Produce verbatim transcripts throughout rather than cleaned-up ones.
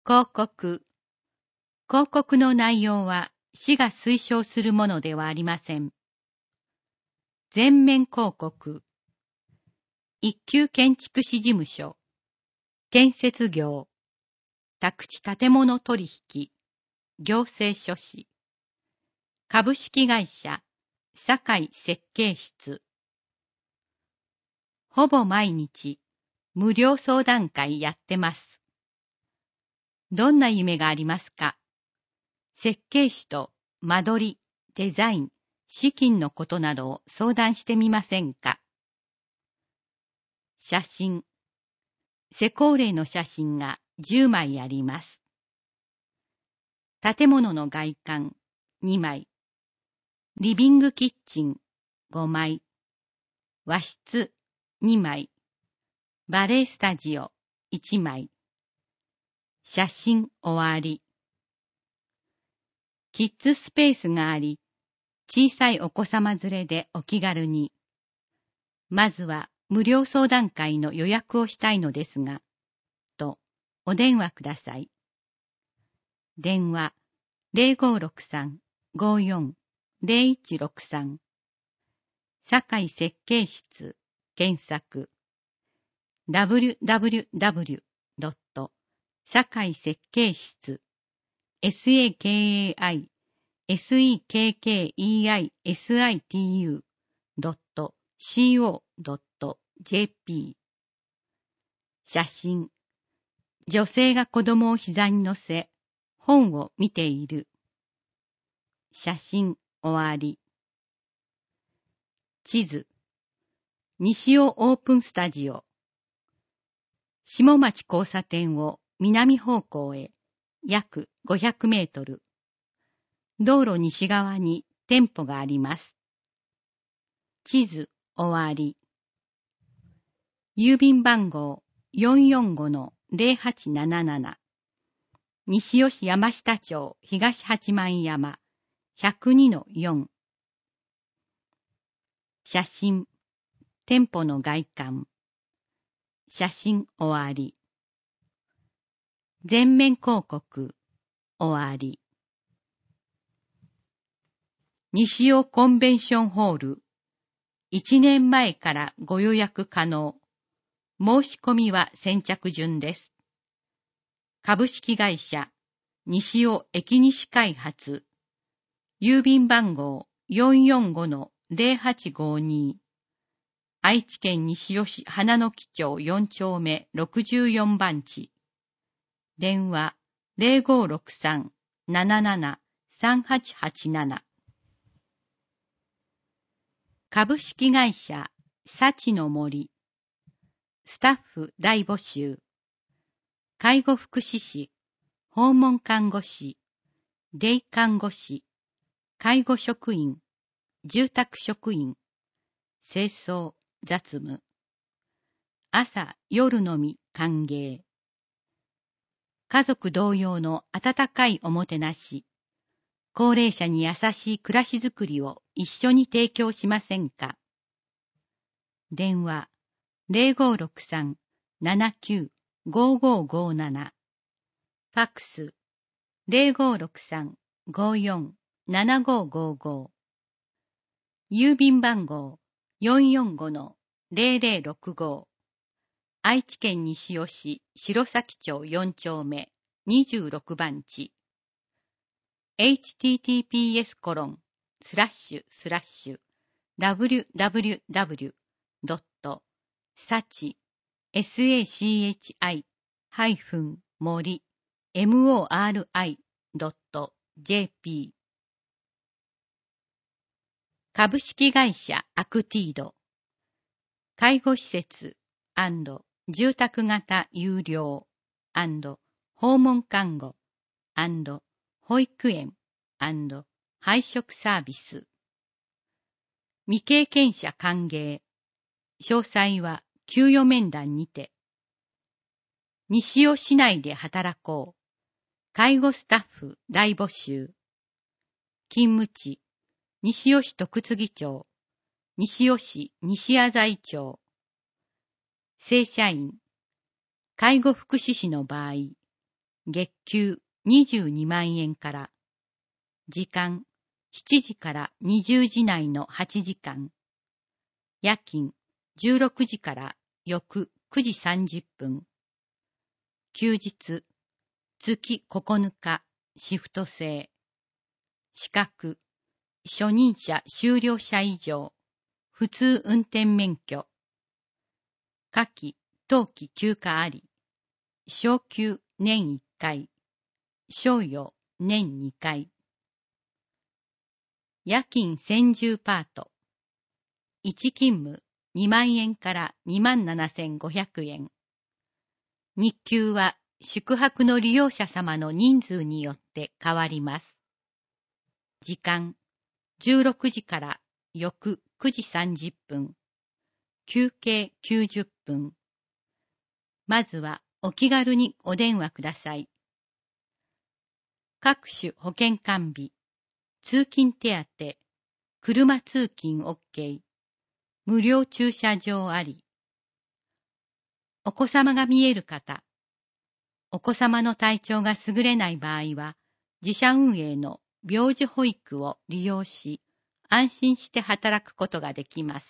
広告。広告の内容は市が推奨するものではありません。全面広告。一級建築士事務所。建設業。宅地建物取引。行政書士。株式会社堺設計室。ほぼ毎日無料相談会やってます。どんな夢がありますか？設計士と間取り、デザイン、資金のことなどを相談してみませんか？写真。施工例の写真がじゅうまいあります。建物の外観にまい。リビングキッチンごまい。和室にまい。バレエスタジオいちまい。写真終わり。キッズスペースがあり、小さいお子様連れでお気軽に。まずは無料相談会の予約をしたいのですが、とお電話ください。電話 ゼロごろくさん ごよん ゼロいちろくさん。堺設計室検索。ダブリュダブリュダブリュドットさかい設計室 サカイ セカイ ドット シーオー ドット ジェーピー。 写真。女性が子供を膝に乗せ本を見ている。写真終わり。地図。西尾オープンスタジオ。下町交差点を南方向へ約ごひゃくメートル。道路西側に店舗があります。地図終わり。郵便番号 よんよんごのゼロはちななな。西尾市山下町東八幡山 ひゃくにのよん。写真。店舗の外観。写真終わり。全面広告終わり。西尾コンベンションホール。いちねんまえからご予約可能。申し込みは先着順です。株式会社西尾駅西開発。郵便番号 よんよんごのゼロはちごに。愛知県西尾市花の木町よん丁目ろくじゅうよん番地。電話 ゼロごろくさん なななな さんはちはちなな。株式会社幸の森。スタッフ大募集。介護福祉士、訪問看護師、デイ看護師、介護職員、住宅職員、清掃、雑務。朝、夜のみ歓迎。家族同様の温かいおもてなし。高齢者に優しい暮らしづくりを一緒に提供しませんか？電話 ゼロごろくさん ななきゅう ごごごなな。ファックス ゼロごろくさん ごよん ななごごご。郵便番号 よんよんごのゼロゼロろくご。愛知県西尾市白崎町よん丁目にじゅうろく番地。エイチティーティーピーエスコロンスラッシュスラッシュダブリュダブリュダブリュドットサチ サチ ハイフン森 モリ ドット ジェーピー。 株式会社アクティード。介護施設&住宅型有料&訪問看護&保育園&配食サービス。未経験者歓迎。詳細は給与面談にて。西尾市内で働こう。介護スタッフ大募集。勤務地、西尾市徳次町、西尾市西麻布町。正社員、介護福祉士の場合、 月給にじゅうにまんえんから、時間しちじからにじゅうじ内のはちじかん、夜勤じゅうろくじから翌くじさんじゅっぷん、休日月ここのかシフト制、資格初任者修了者以上、普通運転免許、夏季冬季休暇あり、小休年いっかい、賞与年にかい、夜勤専従パート、いち勤務にまんえんからにまんななせんごひゃくえん。日給は宿泊の利用者様の人数によって変わります。時間じゅうろくじから翌くじさんじゅっぷん、休憩きゅうじゅっぷん。まずはお気軽にお電話ください。各種保険完備、通勤手当、車通勤 OK、無料駐車場あり。お子様が見える方、お子様の体調が優れない場合は、自社運営の病児保育を利用し、安心して働くことができます。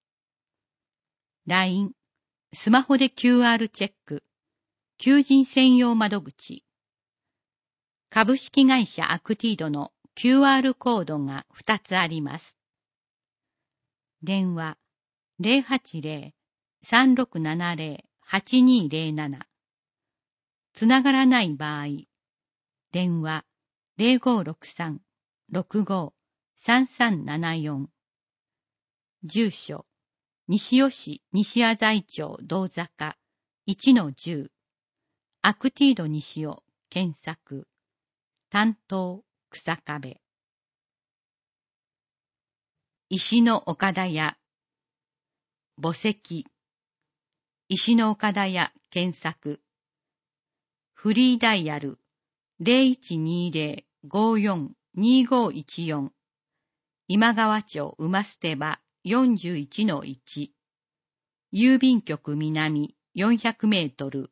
ライン、スマホで キューアール チェック、求人専用窓口。株式会社アクティードの キューアール コードがふたつあります。電話 ゼロはちゼロ さんろくななゼロ はちにゼロなな。つながらない場合、電話 ゼロごろくさん ろくご さんさんななよん。住所、西尾市西麻布町道坂 いちのじゅう。アクティード西尾検索。担当草壁。石の岡田屋。墓石。石の岡田屋検索。フリーダイヤル ゼロいちにゼロ ごよん にごいちよん。今川町馬捨場 よんじゅういちのいち。郵便局南よんひゃくメートル。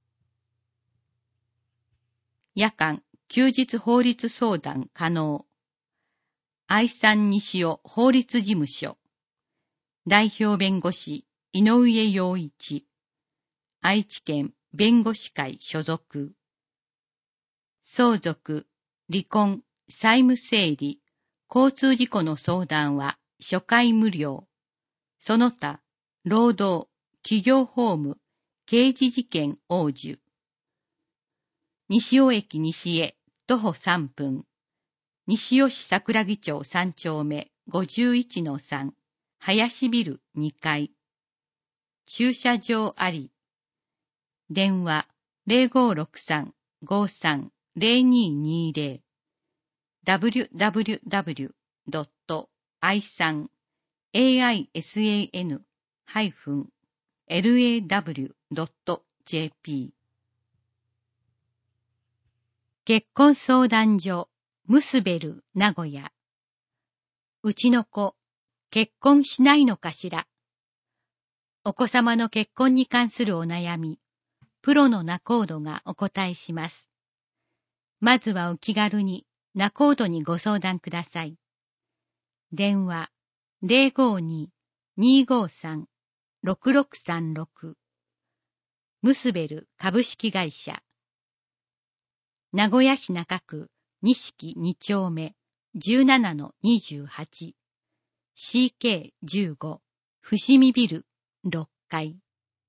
夜間、休日法律相談可能。愛産西尾法律事務所。代表弁護士、井上陽一。愛知県弁護士会所属。相続、離婚、債務整理、交通事故の相談は初回無料。その他、労働、企業法務、刑事事件応受。西尾駅西へ徒歩さんぷん。西尾市桜木町さん丁目 ごじゅういちのさん。林ビルにかい。駐車場あり。電話 ゼロごろくさん ごさん ゼロににゼロ。ダブリュダブリュダブリュドットアイサン エーアイエスエーエヌ ハイフン エルエーダブリュドットジェーピー。結婚相談所、ムスベル、名古屋。うちの子、結婚しないのかしら。お子様の結婚に関するお悩み、プロの仲人がお答えします。まずはお気軽に仲人にご相談ください。電話、ゼロごに にごさん ろくろくさんろく。ムスベル株式会社。名古屋市中区錦に丁目 じゅうななのにじゅうはち。シーケーじゅうご 伏見ビルろっかい。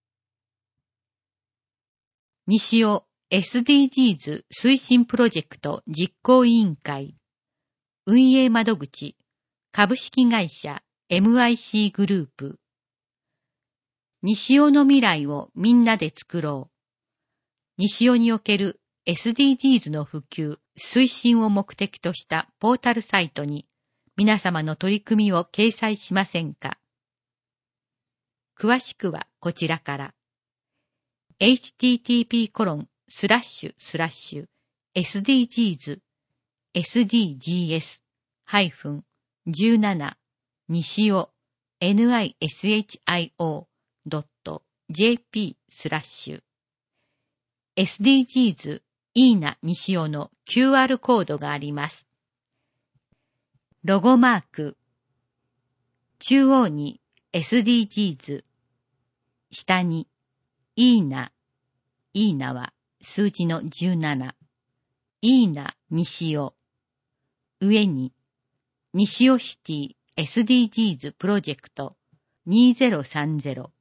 西尾 エスディージーズ 推進プロジェクト実行委員会。運営窓口株式会社 エムアイシー グループ。西尾の未来をみんなで作ろう。西尾における エスディージーズ の普及、推進を目的としたポータルサイトに皆様の取り組みを掲載しませんか。詳しくはこちらから。エイチティーティーピーコロンスラッシュスラッシュエスディージーズ エスディージーエス ハイフン じゅうなな 西尾 ニシオ ドット ジェーピー スラッシュ エスディージーズイーナ西尾の キューアール コードがあります。ロゴマーク。中央に エスディージーズ。下にイーナ。イーナは数字のじゅうなな。イーナ西尾。上に西尾シティ エスディージーズ プロジェクトにせんさんじゅう。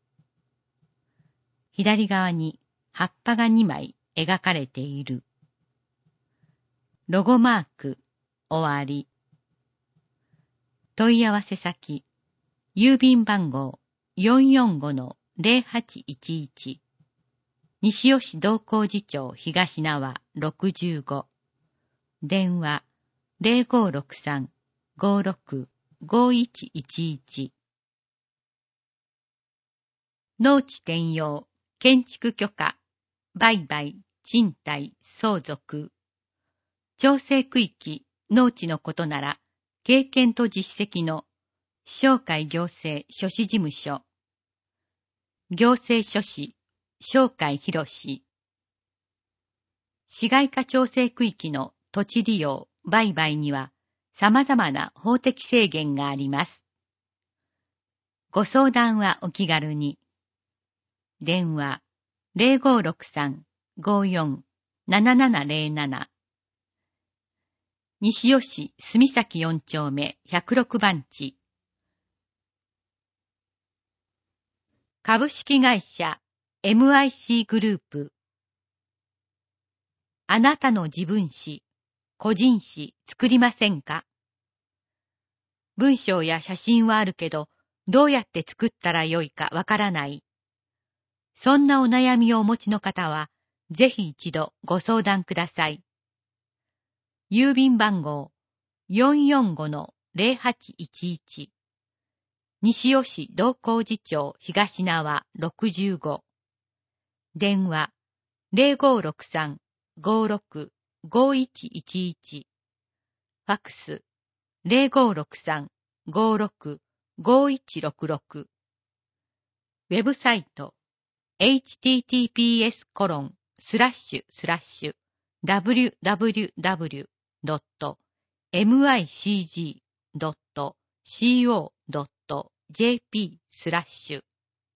左側に葉っぱがにまい描かれている。ロゴマーク終わり。問い合わせ先、郵便番号 よんよんごのゼロはちいちいち。西尾市道光寺町東縄ろくじゅうご。電話 ゼロごろくさん ごろく ごいちいちいち。農地転用、建築許可、売買、賃貸、相続。調整区域、農地のことなら、経験と実績の商会行政書士事務所。行政書士、商会博士。市街化調整区域の土地利用、売買には様々な法的制限があります。ご相談はお気軽に。電話ゼロごろくさん ごよん ななななゼロなな。西尾市住崎よん丁目ひゃくろく番地。株式会社 エムアイシー グループ。あなたの自分史、個人史作りませんか？文章や写真はあるけど、どうやって作ったらよいかわからない。そんなお悩みをお持ちの方は、ぜひ一度ご相談ください。郵便番号 よんよんごのゼロはちいちいち。西尾市道光寺町東縄ろくじゅうご。電話ゼロごろくさん ごろく ごいちいちいち。ファクスゼロごろくさん ごろく ごいちろくろく。ウェブサイト エイチティーティーピーエスコロンスラッシュスラッシュダブリュダブリュダブリュドットエムアイシージードットシーオードットジェーピー スラッシュ。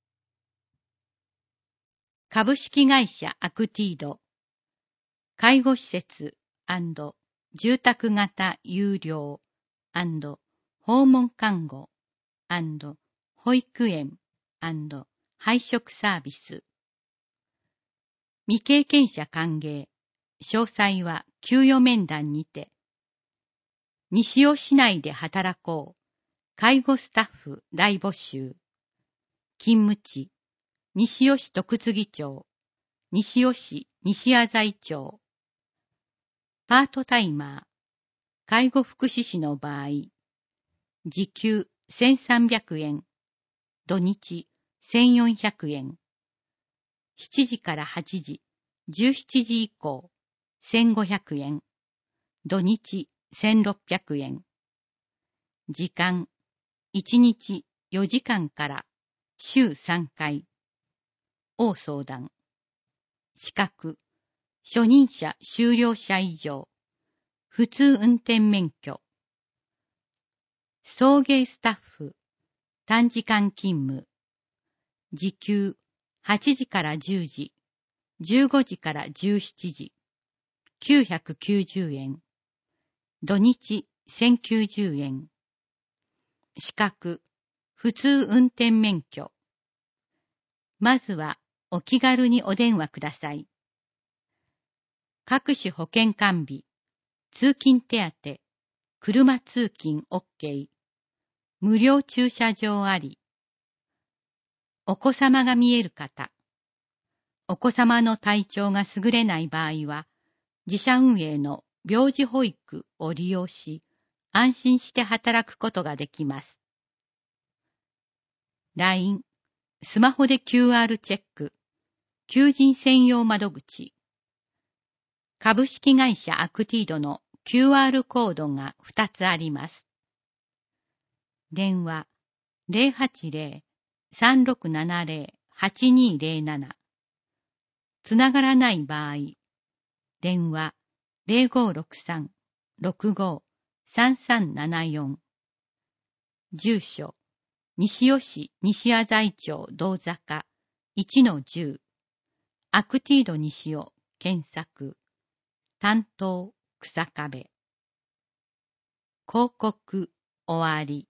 株式会社アクティード。介護施設&住宅型有料&訪問看護&保育園&配食サービス。未経験者歓迎。詳細は給与面談にて。西尾市内で働こう。介護スタッフ大募集。勤務地、西尾市徳次町、西尾市西麻井町。パートタイマー、介護福祉士の場合、時給せんさんびゃくえん、土日せんよんひゃくえん。しちじからはちじ、じゅうしちじ以降、せんごひゃくえん。土日せんろっぴゃくえん。時間、いちにちよじかんから週さんかい。応相談。資格、初任者修了者以上。普通運転免許。送迎スタッフ、短時間勤務。時給はちじからじゅうじ、じゅうごじからじゅうしちじ、きゅうひゃくきゅうじゅうえん。土日せんきゅうじゅうえん。資格、普通運転免許。まずはお気軽にお電話ください。各種保険完備、通勤手当、車通勤 OK、無料駐車場あり。お子様が見える方、お子様の体調が優れない場合は、自社運営の病児保育を利用し、安心して働くことができます。ライン、スマホで キューアール チェック、求人専用窓口。株式会社アクティードの キューアール コードがふたつあります。電話ゼロはちゼロ さんろくななゼロ はちにゼロなな。つながらない場合、 電話 ゼロごーろくさん ろくごーさんさんななよん。住所、西尾市西麻布町道坂 いちのじゅう。アクティード西尾検索。担当、草壁。広告終わり。